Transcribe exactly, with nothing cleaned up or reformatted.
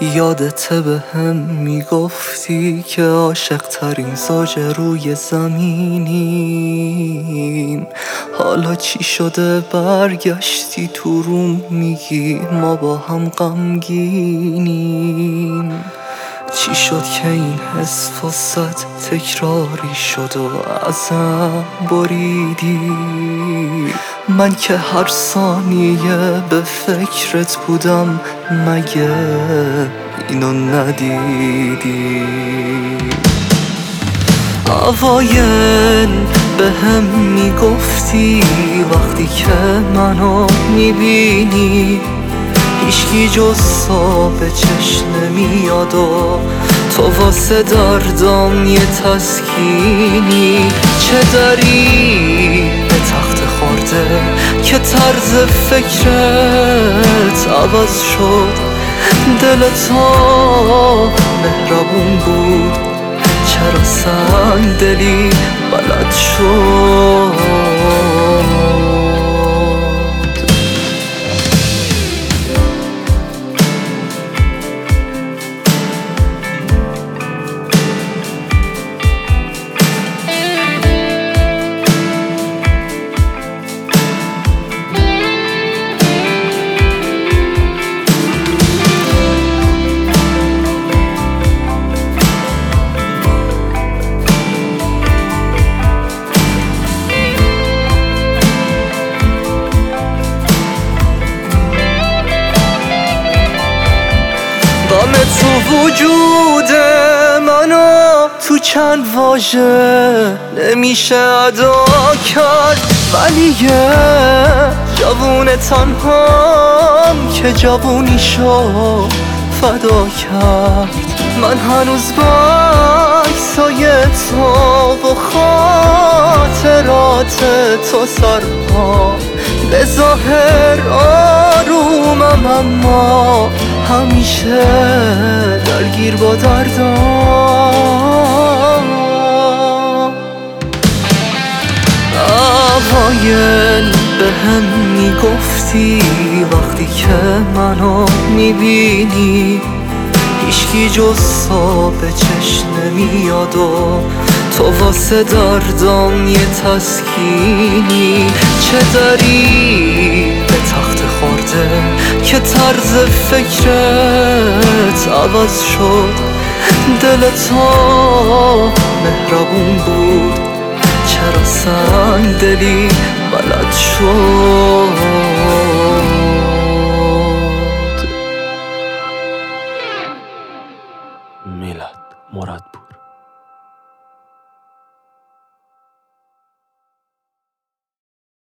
یادته به هم میگفتی که عاشق ترین زوج روی زمینیم. حالا چی شده برگشتی تو روم میگی ما با هم غمگینیم؟ چی شد که این حس واسط تکراری شد و ازم بریدی؟ من که هر ثانیه به فکرت بودم، مگه اینو ندیدی؟ اوایل به هم میگفتی وقتی که منو میبینی هیچکی جز به چشم نمیاد و تو واسه دردام یه تسکینی. چه داری به تخت خورده که طرز فکرت عوض شد؟ دل تو مهربون بود، چرا سنگ دلی بلد شد؟ غم تو وجود منو تو چند واژه نمیشه ادا کرد، ولی یه جوون تنهام که جوونیشو فدا کرد. من هنوز بایستای تو و خاطرات تو سرها به ظاهر آرومم، اما همیشه درگیر با دردام. اوایل به هم میگفتی وقتی که منو میبینی هیچکی جز به چشم نمیاد و تو واسه دردام یه تسکینی. چه داری به تخت خورده که طرز فکرت عوض شد؟ دل تو مهربون بود، چرا سنگ دلی بلد شد؟